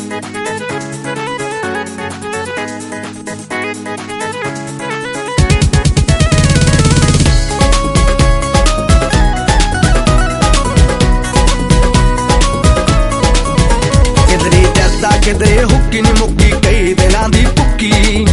किधरे हुक्की नी मुक्की कई दिनां दी भुक्की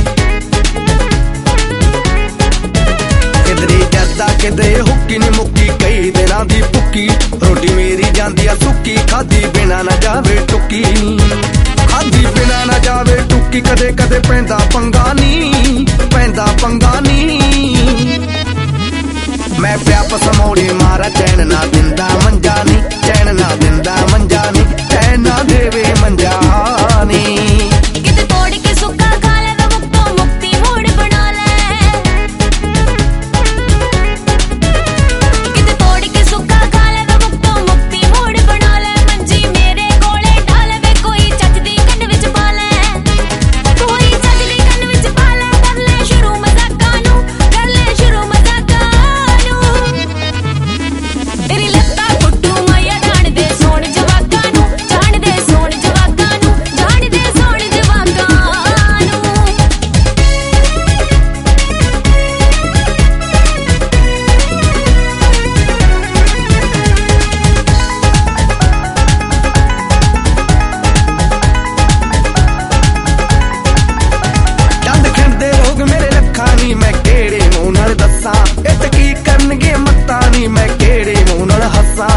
किधरे जरदा किधरे हुक्की नी मुक्की कई दिनां दी भुक्की रोटी मेरी जांदी आ सुक्की खादी बिना ना जावे टुक्की खादी बिना ना जावे टुक्की कदे कदे पैंदा पंगा नी मैं प्या पसमोड़ी मारा चैन ना दिंदा मंजा नी चैन ना दिंदा मंजा नी चैन ना देवे मंजा नी किते तोड़ के सुक्का खा ले वे मुक्तो मुक्ति मूड बना ले किते तोड़ के सुक्का खा ले वे मुक्तो मुक्ति मूड बना ले मंजी मेरे कोले ढाल वे कोई चकदी कंड विच पा ले कोई चकदी कंड विच पा ले कर ले शुरू मजाकां नू तेरी लत्ता फुट्टू मैया जान दे सोण जवाकां नू जान दे सोण जवाकां नू जान दे सोण जवाकां नू चंद खिंडदे लोग मेरे लखां नी मैं केड़े मूंह नाल दस्सां इत की करनगे मत्तां नी मैं केड़े मूंह नाल हस्सां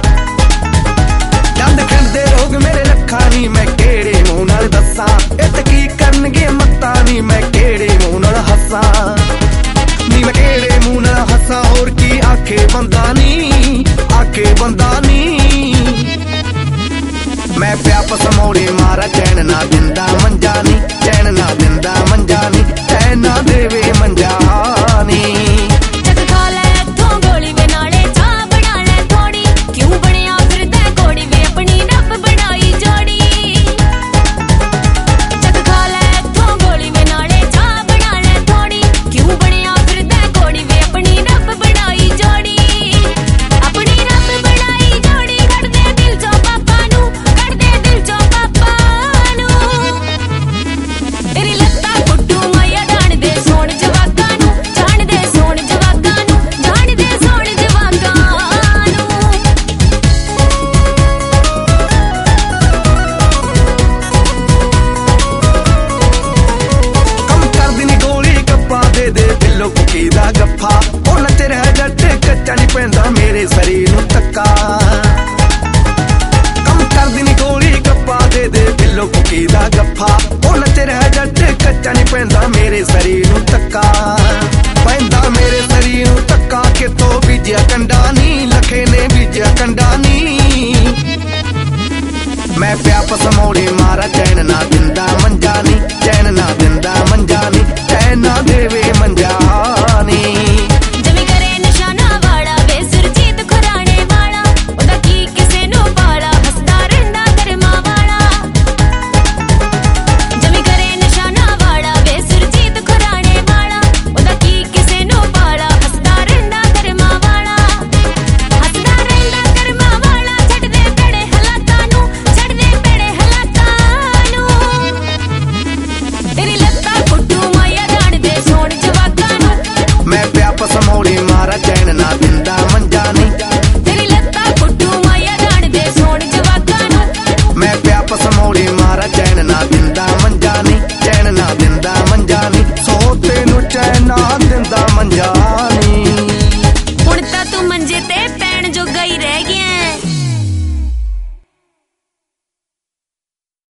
चंद खिंडदे लोग मेरे लखां नी मैं केड़े मूंह नाल दस्सां इत की करनगे मत्तां नी मैं केड़े मूंह नाल हस्सां नी मैं केड़े मूंह नाल हस्सां होर की आखे बंदा नी मैं प्या पसमोड़ी मारा चैन ना दिंदा मंजा नी चैन ना दिंदा मंजा नी चैन ना देवे मंजा नी चक खा ले इत्थों गोली वे नाले चाह बना ले थोड़ी क्यों बनिया फिरदा कोड़ी वे अपनी रब बनाई जोड़ी चक खा ले इत्थों गोली वे नाले चाह बना ले थोड़ी क्यों बनिया फिरदा कोड़ी वे अपनी रब बनाई जोड़ी अपनी रब बनाई जोड़ी कट दे दिल चों पापा नू कट दे दिल चों पापा नू तेरी लत्ता फुट्टू मैया जान दे सोण जवाकां नू जान दे सोण जवाकां नू जान दे सोण जवाकां नू कम कर देनी गोली गप्पा दे दिलो कुकी दा गप्फा ओ नच रह जट कच्चा नी पैंदा मेरे शरीर नू तक्का कम कर देनी गोली गप्पा दे दिलो कुकी दा गप्फा ओ नच रह जट कच्चा नी पैंदा मेरे शरीर नू तक्का पैंदा मेरे शरीर नू तक्का कि तो बीजिया कंडा नी लखे ने बीजिया कंडा नी मैं प्या पसमोड़ी मारा चैन ना दिंदा मंजा नी चैन ना दिंदा मंजा नी चैन ना देवे मंजा नी जमी करे निशाना वाला वे सुरजीत खुराने वाला ओदा की किसे नु पाला हसदा रहिंदा करमा वाला जमी करे निशाना वाला वे सुरजीत खुराने वाला ओदा की किसे नु पाला हसदा रहिंदा करमा वाला हसदा रहिंदा करमा वाला छड़ दे पेड़े हालातां नू छड़ दे पेड़े हालातां नू तेरी लत्ता फुट्टू मैया जान दे सोण जवाकां नू मैं प्या पसमोड़ी मारा चैन ना दिंदा मंजा नी तेरी लत्ता फुट्टू मैया जान दे सोण जवाकां नू मैं प्या पसमोड़ी मारा चैन ना